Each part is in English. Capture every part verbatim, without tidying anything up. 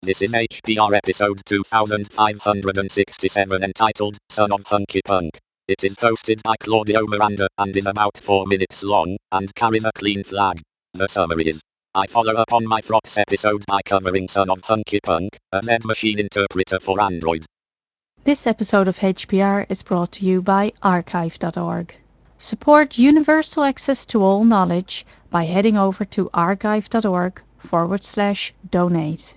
This is H P R episode two thousand five hundred sixty-seven entitled Son of Hunky Punk. It is hosted by Claudio Miranda and is about four minutes long and carries a clean flag. The summary is: I follow up on my Frots episode by covering Son of Hunky Punk, a Z machine interpreter for Android. This episode of H P R is brought to you by archive dot org. Support universal access to all knowledge by heading over to archive dot org forward slash donate.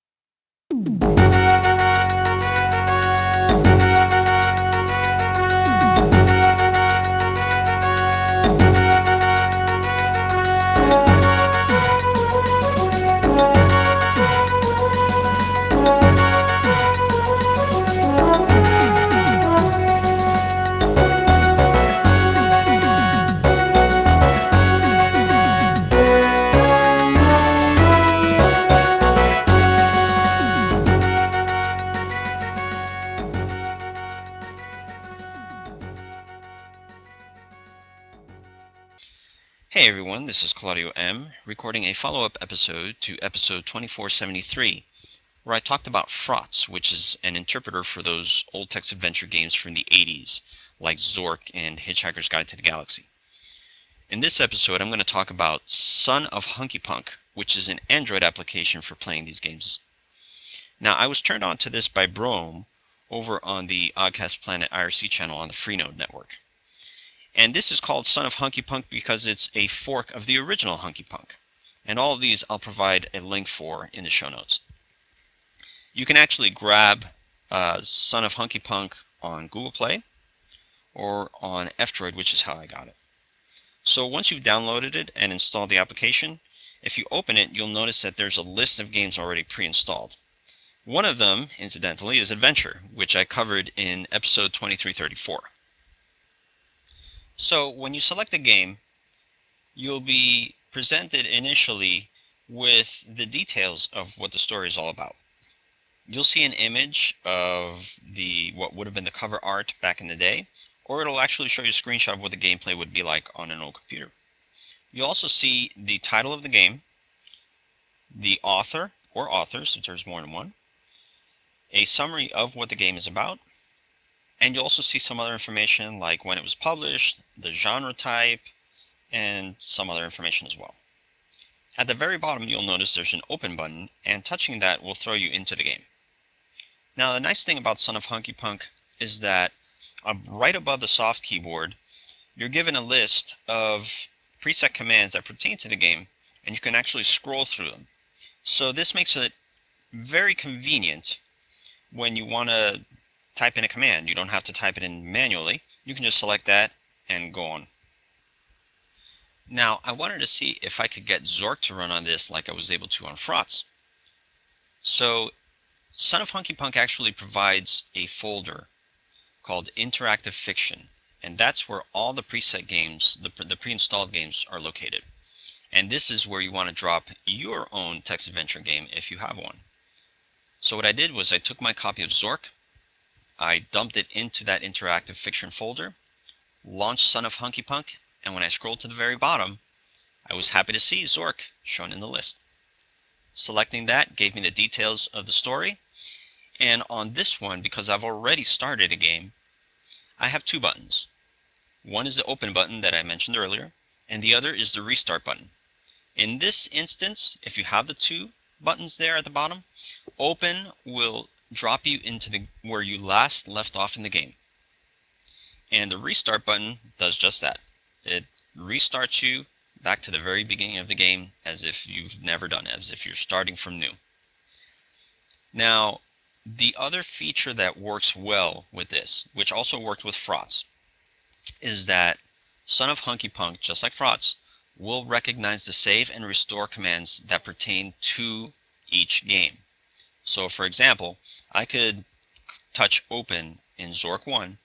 Hey everyone, this is Claudio M, recording a follow-up episode to episode twenty-four seventy-three, where I talked about Frots, which is an interpreter for those old text adventure games from the eighties, like Zork and Hitchhiker's Guide to the Galaxy. In this episode, I'm going to talk about Son of Hunky Punk, which is an Android application for playing these games. Now, I was turned on to this by Brome over on the Oddcast Planet I R C channel on the Freenode network. And this is called Son of Hunky Punk because it's a fork of the original Hunky Punk. And all of these I'll provide a link for in the show notes. You can actually grab uh, Son of Hunky Punk on Google Play or on F-Droid, which is how I got it. So once you've downloaded it and installed the application, if you open it, you'll notice that there's a list of games already pre-installed. One of them, incidentally, is Adventure, which I covered in episode twenty-three thirty-four. So when you select a game, you'll be presented initially with the details of what the story is all about. You'll see an image of the what would have been the cover art back in the day, or it'll actually show you a screenshot of what the gameplay would be like on an old computer. You'll also see the title of the game, the author or authors, if there's more than one, a summary of what the game is about, and you'll also see some other information like when it was published, the genre type, and some other information as well. At the very bottom, you'll notice there's an open button, and touching that will throw you into the game. Now, the nice thing about Son of Hunky Punk is that uh, right above the soft keyboard, you're given a list of preset commands that pertain to the game, and you can actually scroll through them. So this makes it very convenient when you want to type in a command. You don't have to type it in manually. You can just select that and go on. Now, I wanted to see if I could get Zork to run on this like I was able to on Frots. So, Son of Hunky Punk actually provides a folder called Interactive Fiction, and that's where all the preset games, the, the pre-installed games, are located. And this is where you want to drop your own text adventure game if you have one. So what I did was I took my copy of Zork, I dumped it into that Interactive Fiction folder, launched Son of Hunky Punk, and when I scrolled to the very bottom, I was happy to see Zork shown in the list. Selecting that gave me the details of the story, and on this one, because I've already started a game, I have two buttons. One is the open button that I mentioned earlier, and the other is the restart button. In this instance, if you have the two buttons there at the bottom, open will drop you into the where you last left off in the game. And the restart button does just that. It restarts you back to the very beginning of the game as if you've never done it, as if you're starting from new. Now, the other feature that works well with this, which also worked with Frots, is that Son of Hunky Punk, just like Frots, will recognize the save and restore commands that pertain to each game. So for example, I could touch open in Zork one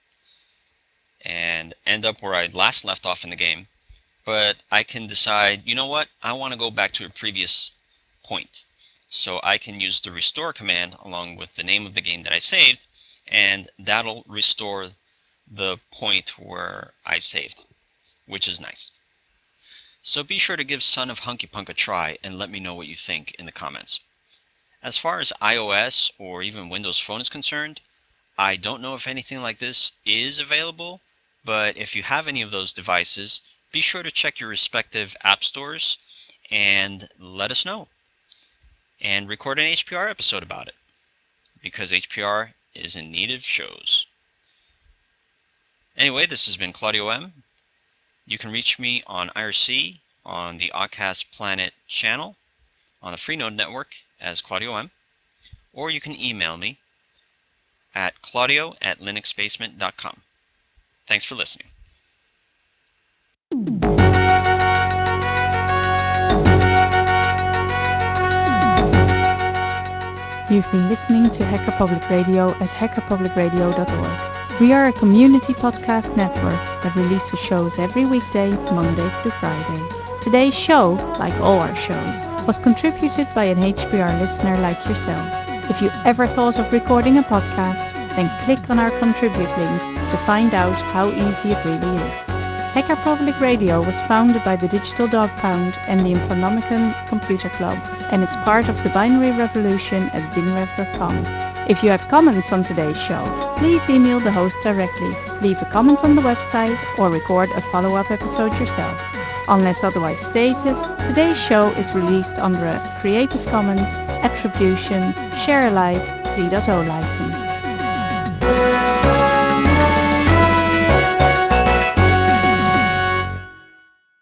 and end up where I last left off in the game, but I can decide, you know what, I want to go back to a previous point. So I can use the restore command along with the name of the game that I saved, and that'll restore the point where I saved, which is nice. So be sure to give Son of Hunky Punk a try and let me know what you think in the comments. As far as iOS or even Windows Phone is concerned, I don't know if anything like this is available, but if you have any of those devices, be sure to check your respective app stores and let us know. And record an H P R episode about it, because H P R is in need of shows. Anyway, this has been Claudio M. You can reach me on I R C, on the Oddcast Planet channel, on the Freenode Network as Claudio M, or you can email me at claudio at linuxbasement dot com. Thanks for listening. You've been listening to Hacker Public Radio at hacker public radio dot org. We are a community podcast network that releases shows every weekday, Monday through Friday. Today's show, like all our shows, was contributed by an H P R listener like yourself. If you ever thought of recording a podcast, then click on our contribute link to find out how easy it really is. Hacker Public Radio was founded by the Digital Dog Pound and the Infonomicon Computer Club and is part of the binary revolution at binrev dot com. If you have comments on today's show, please email the host directly, leave a comment on the website, or record a follow-up episode yourself. Unless otherwise stated, today's show is released under a Creative Commons Attribution Share Alike three point oh license.